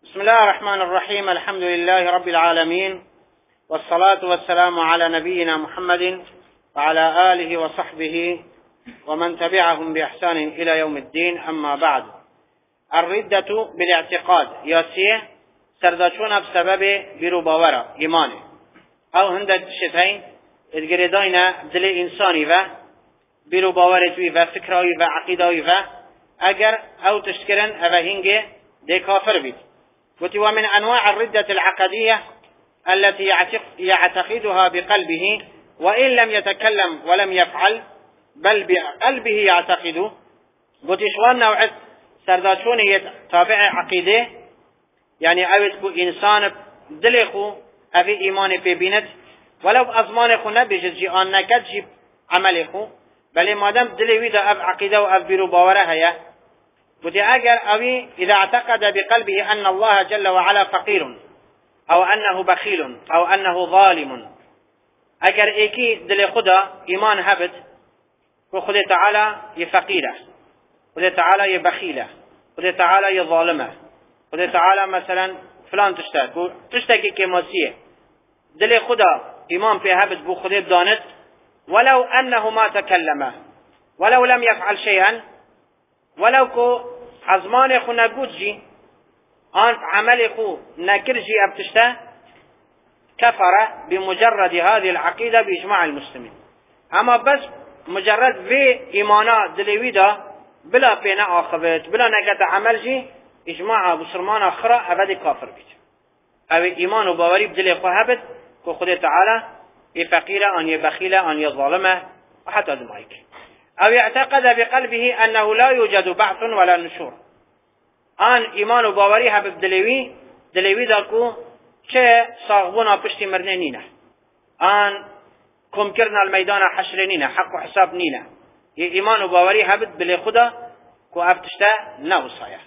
بسم الله الرحمن الرحيم. الحمد لله رب العالمين، والصلاة والسلام على نبينا محمد وعلى آله وصحبه ومن تبعهم بإحسان إلى يوم الدين. أما بعد، الردة بالاعتقاد ياسيه سرداشون بسبب بروباورا إيمانه أو هندك شتين ادقردين دل إنساني و بروباورتوي و فكراوي و عقيداوي و اگر او تشكرن او هنگه دي كافر بيت. ومن أنواع الردة العقدية التي يعتقدها بقلبه وإن لم يتكلم ولم يفعل بل بقلبه يعتقد. وتشوان نوع سرداشون يتابع عقيده، يعني او إنسان دلخو او إيمان ببينت ولو أزمانخو نبجد جي آن نكد جي عملخو، بل مادام دلوي دا او عقيده و او برو باوره هيا. وتي اگر اوي اذا اعتقد بقلبه ان الله جل وعلا فقير او انه بخيل او انه ظالم، اگر ايكي دل خدا ايمان هبت وخدا تعالى يفقيره، خدا تعالى يبخيله، خدا تعالى يظالمه، خدا تعالى مثلا فلان تشتكي كماسيه، دل خدا ايمان في هبت بو خدا دانت ولو انه ما تكلم ولو لم يفعل شيئا، ولو كو عزمان خو نقود جي آن عمل خو نكر جي ابتشتا، كفر بمجرد هذه العقيدة بإجماع المسلمين. اما بس مجرد في ايمانا دلوي دا بلا بينا آخبت بلا نكت عمل جي اجماع بسرمان اخرى ابد كافر بيت. او ايمان و باوري بدل خو هبت كو خود تعالى يفقير ان يبخيل ان يظالمه وحتى دمائك. او يعتقد بقلبه انه لا يوجد بعث ولا نشور، آن ایمان و باوری هب دلوی دا کو چه صاغبونا پشتی مرنه نینه، آن کم کرنا المیدان حشر نینه، حق و حساب نینه. یه ایمان و باوری هب بلی خدا کو افتشته نوصایه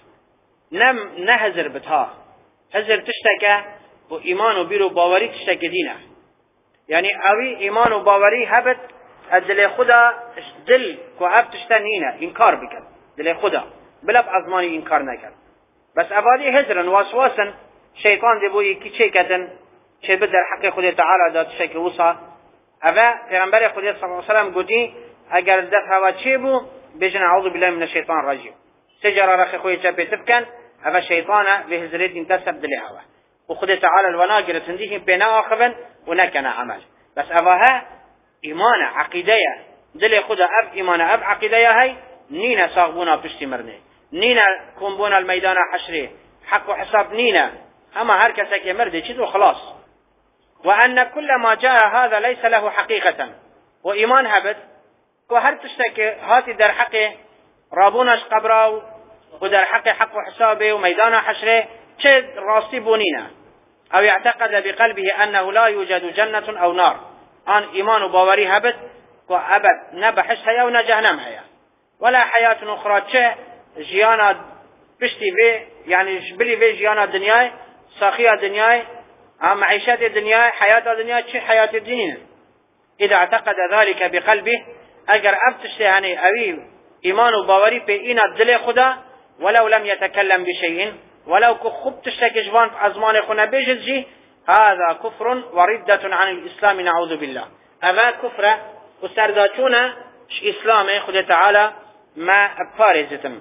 نه هزر بتها هزر تشتکه و ایمان و بیرو باوری تشتکه دینه. یعنی اوی ایمان و باوری هبت دل خدا دل کو افتشته نینه انکار بکن دل خدا بلب ازمانی انکار نکرد. بس ابادی هزرن واسواسن شیطان دی بوی کی چه کتن چه بدر حق خدا تعالی داد شک وصا. اوا پیغمبر خدا صلی الله علیه و سلم گویی اگر دفع و چه بو بجن اعوذ بالله من الشیطان الرجیم، سجر رخ خوی چه بتبکن اوا شیطان به هزرت انتسب دل هوا و خدا تعالی الوناجر تندیه بنا اخبن و نکنه عمل. بس اواها ایمان عقیده دل خدا اب ایمان اب عقیده هی نينا صاغبونا پشتی مرنه، نينا كنبونا الميدان حشره حق و حساب نينا، اما هر کسی که مرده چیز و خلاص. وان كل ما جاء هذا ليس له حقيقة، و ایمان هبت که هر تشتكي هاتي در حق رابونش قبره و در حق و حسابه و ميدان حشره چه راسي بونينا. او يعتقد بقلبه انه لا يوجد جنة او نار، آن ایمان و باوری هبت که ابد نبحش هيا و نجهنم هيا ولا حياة أخرى چه جيانا بشتي في يعني بلي في جيانا دنياي ساخية دنياي معيشة دنياي حياة دنياي چه حياة الدين. إذا اعتقد ذلك بقلبه اگر ابتشته يعني اوي ايمان و باوري په اينا دل خدا ولو لم يتكلم بشيء ولو كخب تشتكي جوان ازمان خنا بيجل جي، هذا كفر وردة عن الإسلام نعوذ بالله. هذا كفر وسرداتونا اسلام خدا تعالى ما بارزتم.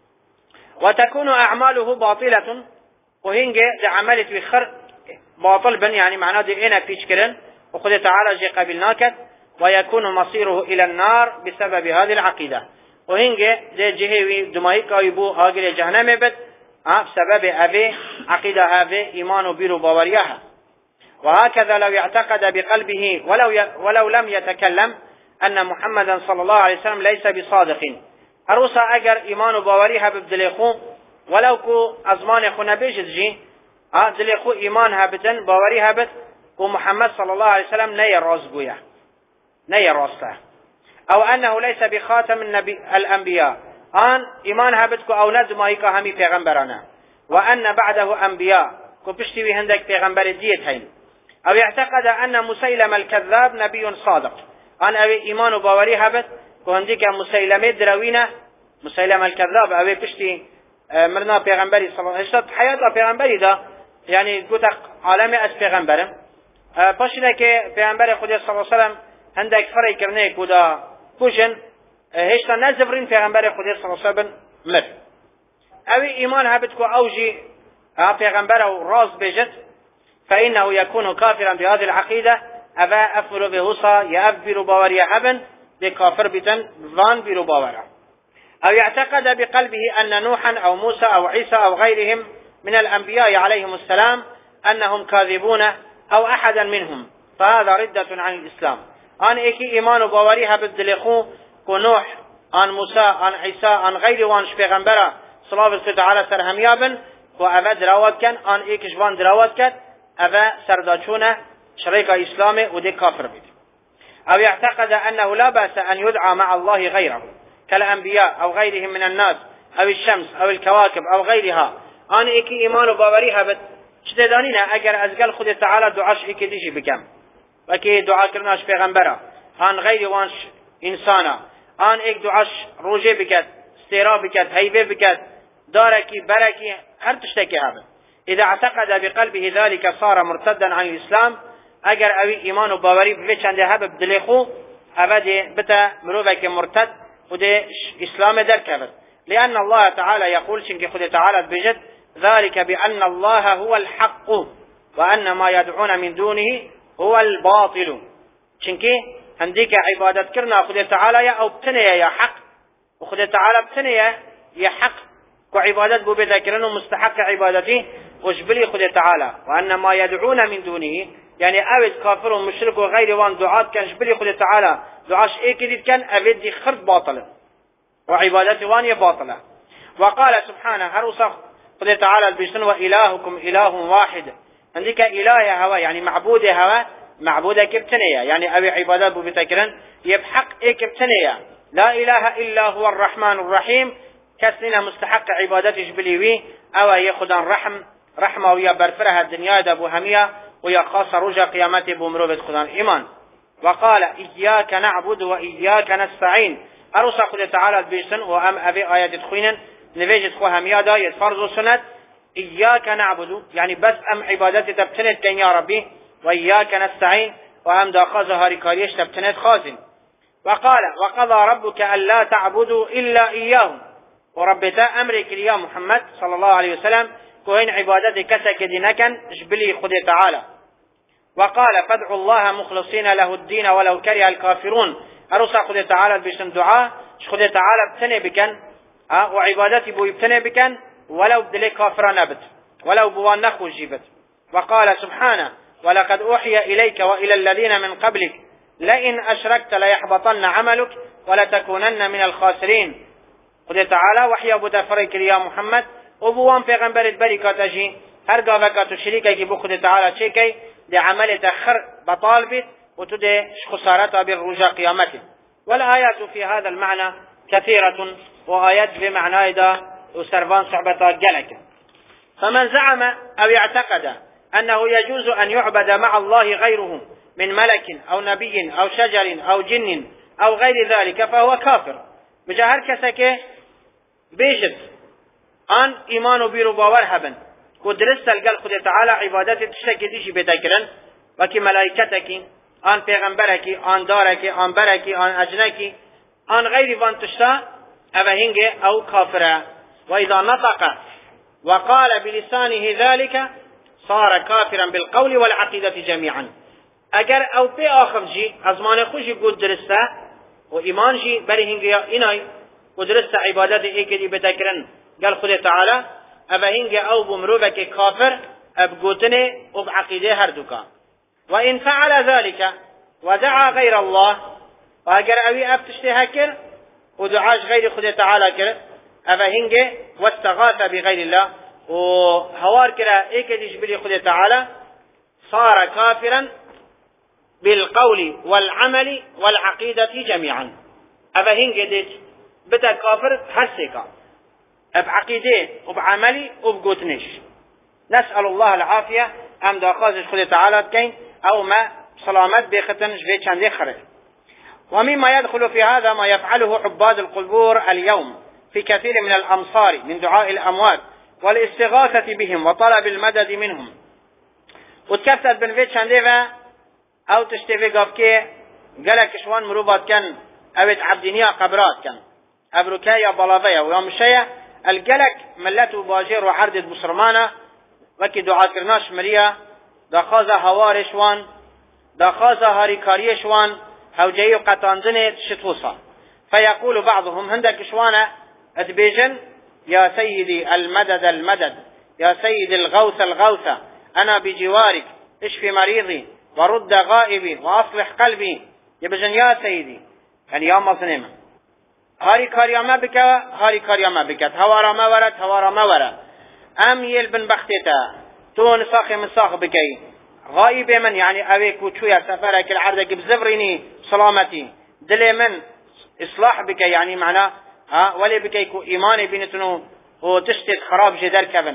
وتكون أعماله باطلة وهنجي لعملت بخر باطل بن يعني معناه دي انا فيشكرن وخدا تعالى جي قبلناك، ويكون مصيره إلى النار بسبب هذه العقيدة. وهنجي دي جهوي دمائك يبو آقل جهنم بد بسبب أبي عقيدة أبي إيمان بيرو باوريها. وهكذا لو يعتقد بقلبه ولو لم يتكلم أن محمدا صلى الله عليه وسلم ليس بصادق، اروسا اگر ایمان و باوری هب دلخو ولو کو ازمان خو نبیجد جی دلخو ایمان هبتن باوری هبت کو محمد صلی الله علیه وسلم نه راز گویا نه راسته، او انه ليس بخاتم الانبیاء آن ایمان هبت کو او ند مایکا همی پیغمبرانه، وان بعده انبیاء کو پشتی وی هندک پیغمبر دیت هین. او يعتقد ان مسيلم الكذاب نبي صادق، آن او ایمان و باوری هبت که هندی که مسیلمه دروینه مسیلمه الکذاب اوی پشتی مرنا پیغمبری صلی الله علیه و حیات پیغمبری دا یعنی گوت عالم از پیغمبرم پاشیده که پیغمبر خدا صلی الله علیه و هندک فرای کرنه کودا کوشن هشتا نزفرین پیغمبر خدا صلی الله علیه و مر اوی ایمان هبت کو اوجی پیغمبر و راز بجد فإنه يكون كافرا بهذه العقيدة أفا أفر بهصا يأفر باوري حبا بكافر بتن ظان بيرو باورا أو يعتقد بقلبه أن نوحا أو موسى أو عيسى أو غيرهم من الأنبياء عليهم السلام أنهم كاذبون أو أحدا منهم فهذا ردة عن الإسلام أن إيكي إيمان باوريها بالدلخو كنوح عن موسى عن عيسى عن غير وانش پیغمبرا صلى الله عليه سرهم يابن وأفا دراوات كان أن إيكش وان دراوات كان أفا سرداچونه شريك إسلامي ودي كافر بيت أو يعتقد أنه لا بأس أن يدعى مع الله غيره كالأنبياء أو غيرهم من الناس أو الشمس أو الكواكب أو غيرها أنا إيكي إيمان وباوريها بد شتدانينا أجر أزقل خد تعالى دعاش إيكي ديجي بكم وكي دعا كرناش پیغمبرا أن غير وانش إنسانا أن إيك دعاش روجي بكت استيرا بكت هيبه بكت داركي بركي هر تشتكي هذا إذا اعتقد بقلبه ذلك صار مرتدا عن الإسلام اگر اوی ایمان و باوری به چنده هب بدلخو ابد بتا مروفك مرتد وده اسلام در كبر لأن الله تعالى يقول شنك خد تعالى بجد ذلك بأن الله هو الحق وأن ما يدعون من دونه هو الباطل شنك هنديك عبادت كرنا خد تعالى يا أو بتنيا يا حق وخد تعالى بتنيا يا حق وعبادت بو بذكرن ومستحق عبادته وجبلي خد تعالى وأن ما يدعون من دونه يعني أود كافر ومشرك وغير وان دعاء كان جبلي خد تعالى دعاش إيه كديد كان أود دي خرد باطلة وعبادته وان باطلة وقال سبحانه هرسخ خد تعالى البشن وإلهكم إله واحد عندك إله هوا يعني معبود هوا معبودك ابتنية يعني أبي عبادات بتكرن يبحق إيه ابتنية لا إله إلا هو الرحمن الرحيم كسلنا مستحق عبادته جبليوي أو يخدان رحمة ويا برفرها الدنيا دابو همية ويا خاصة رجع قيامته بمروبة خدان إيمان وقال إياك نعبد وإياك نستعين أرسى خد تعالى البيسن وأم أبي آيات تخوينا نفيجت خوها ميادا يتفرض السنة إياك نعبد يعني بس أم عبادتي تبتنت كن يا ربي وإياك نستعين وأم داخازها ركاريش تبتنت خازن وقال وقضى ربك ألا تعبدوا إلا إياه وربتا أمرك يا محمد صلى الله عليه وسلم كوين عبادتي كسك دينكا جبلي خد تعالى وقال فادعوا الله مخلصين له الدين ولو كره الكافرون أرسى خد تعالى بيسن دعاء خد تعالى بتني بكن وعبادتي بو يبتني بكن ولو بدلي كافر نبت ولو بوان نخو جيبت وقال سبحانه ولقد أوحي إليك وإلى الذين من قبلك لئن أشركت ليحبطن عملك ولتكونن من الخاسرين خد تعالى وحي أبو دفريك يا محمد وبوان پیغمبر بركاته جي هر قاوكات شريكي كي بو خد تعالى شيكي دي عمل تأخر بطال بيت وتدي خسارتها بالرجاء قيامته والآيات في هذا المعنى كثيرة وآيات بمعنى دا وسربان صحبتها جلك فمن زعم أو يعتقد أنه يجوز أن يعبد مع الله غيره من ملك أو نبي أو شجر أو جن أو غير ذلك فهو كافر بجهر كسك بيجد أن إيمان بيرو باور هبن ودرست القل خد تعالى عبادات تشتكي ديشي بتكرن وكي ملائكتك آن پیغمبرکی آن دارکی آن برکی آن اجنکی آن غیر وان تشتا او هنگه او کافره و اذا نطق وقال بلسانه ذلك صار كافرا بالقول والعقيدة جميعا اگر او پی آخر جی ازمان خوشی قد درسته و ایمان جی بری هنگه اینای و درسته عبادت ایک دی بتکرن قال خود تعالی او هنگه او بمروبک کافر ابگوتنه و بعقیده هر دوکا وإن فعل ذلك ودعا غير الله وأجر أوي أفتشتها كر ودعاش غير خده تعالى كر أفهنجه واستغاث بغير الله وهوار كرا إيكدش بلي خده تعالى صار كافرا بالقول والعمل والعقيدة جميعا أفهنجه ديت بتا كافر حسكا بعقيدة وبعملي وبقوتنش نسأل الله العافية أم داخازش خده تعالى كين أو ما سلامت بختنش في چنده خره ومما يدخل في هذا ما يفعله عباد القبور اليوم في كثير من الأمصار من دعاء الأموات والاستغاثة بهم وطلب المدد منهم. وتكفتت بنفيد شانديفا أو تشتفي قفكي قالك شوان مروبات كان أبد عبدينيا قبرات كان أبروكايا بلافيا ويومشيا القلق ملته باجير وعردت بصرمانة وكي دعاء كرناش مريا داخازا هوار شوان داخازا هاريكاري شوان هو جايو قطاندنة شتوصا. فيقول بعضهم هندك شوانا اتبيجن يا سيدي المدد المدد، يا سيدي الغوث الغوث، أنا بجوارك اشفي مريضي ورد غائبي وأصلح قلبي. يبجن يا سيدي يعني يا مظلمة هاري كاريا ما بك هاري كاريا ما بكت هوارا ما ورد هوارا ما ورد أم يلبن بختتا تو نساخي من ساخ بكي غائب من يعني أبيك وشوية سفرك العردك بزفرني سلامتي دلي من إصلاح بك يعني معناه ولي بكيكو إيماني بينتنو وتشتت خراب جدار كبن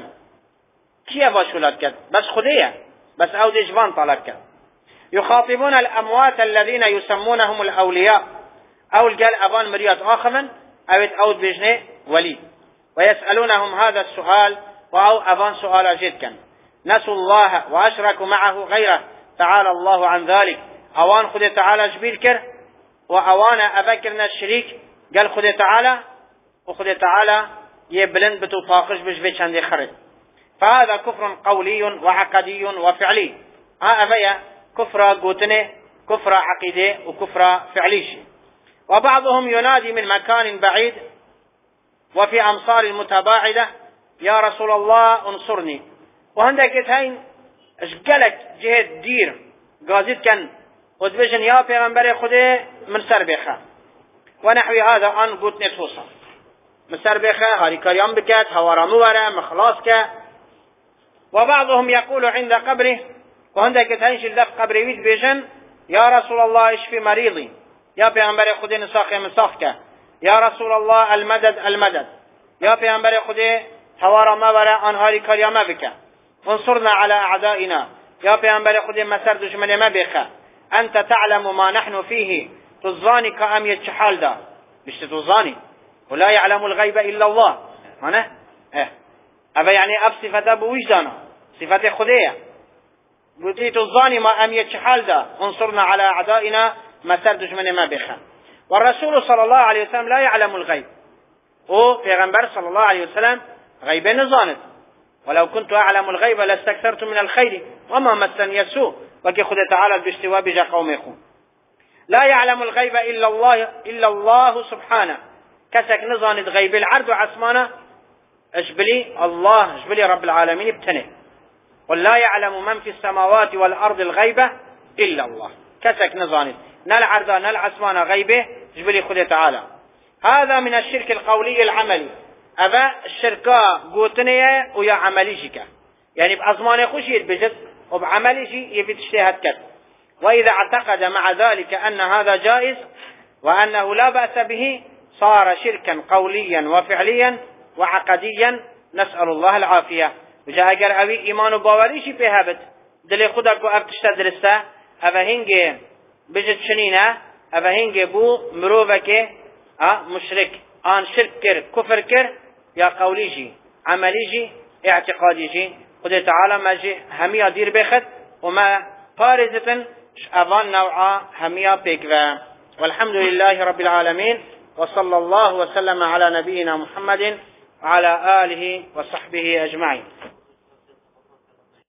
كيف باشولات كد بس خدية بس أو دي جبان طالب كد. يخاطبون الأموات الذين يسمونهم الأولياء أو الجال أبان مريات آخمن أو بجنة ولي ويسألونهم هذا السؤال أو أبان سؤال جدا. نسوا الله وأشركوا معه غيره تعالى الله عن ذلك. أوان خد تعالى جبيل كر وأوان أذكرنا الشريك قال خد تعالى وخد تعالى يبلن بتطاقش بجبيت شان خرج. فهذا كفر قولي وعقدي وفعلي. أبيا كفر قوتنه كفر عقيدة وكفر فعليش. وبعضهم ينادي من مكان بعيد وفي أمصار متباعدة يا رسول الله انصرني. وهندك هين اشقلك جهة دير قازد كان ودبجن يا پیغمبر خده من سر بخا ونحو هذا أن قلت نتوصى من سر بخا هاري كريم بكات هوارا مورا مخلاصك. وبعضهم يقول عند قبره وهندك هين شلدف قبره ويد بيجن يا رسول الله اشفي مريضي يا پیغمبر خده نساخي من صافك يا رسول الله المدد المدد يا پیغمبر خده هوارا مورا أن هاري كريم بكات وانصرنا على أعدائنا يا پیغمبر خده مسر دشمن ما بخا أنت تعلم ما نحن فيه تظاني كأم يتشحال دا مش تظاني ولا يعلم الغيب إلا الله معنى أبا يعني أب صفته بوجدانا صفته خدية قلتي تظاني ما أم يتشحال دا انصرنا على أعدائنا مسر دشمن ما بخا. والرسول صلى الله عليه وسلم لا يعلم الغيب هو پیغمبر صلى الله عليه وسلم غيب نظانت ولو كنت أعلم الغيب لاستكثرت من الخير وما مسني السوء وكي خد تعالى باستواء بجا قومكم. لا يعلم الغيب إلا الله سبحانه كسك نظان الغيب العرض عسمانه اجبلي الله اجبلي رب العالمين ابتنه. ولا يعلم من في السماوات والأرض الغيبة إلا الله كسك نظان نال عرض نال عسمانه غيبه اجبلي خد تعالى. هذا من الشرك القولي العملي. أبا الشركة قوتنية ويا عمليشك يعني بأزمان خوشي بجد وبعمليشي يفيد اجتهاد كذا. وإذا اعتقد مع ذلك أن هذا جائز وأنه لا بأس به صار شركا قوليا وفعليا وعقديا نسأل الله العافية. وجاء أجر أبي إيمان باوريشي بهابت دلي خدك وأبتشت درسته أبا هنجي بجد شنينة أبا هنجي بو مروفك مشرك آن شرك كر كفر كر يا قوليجي عمليجي اعتقاديجي خد تعالى ما جي همية دير بخد وما فارزة أظن نوعا همية بكذا. والحمد لله رب العالمين وصلى الله وسلم على نبينا محمد وعلى آله وصحبه أجمعين.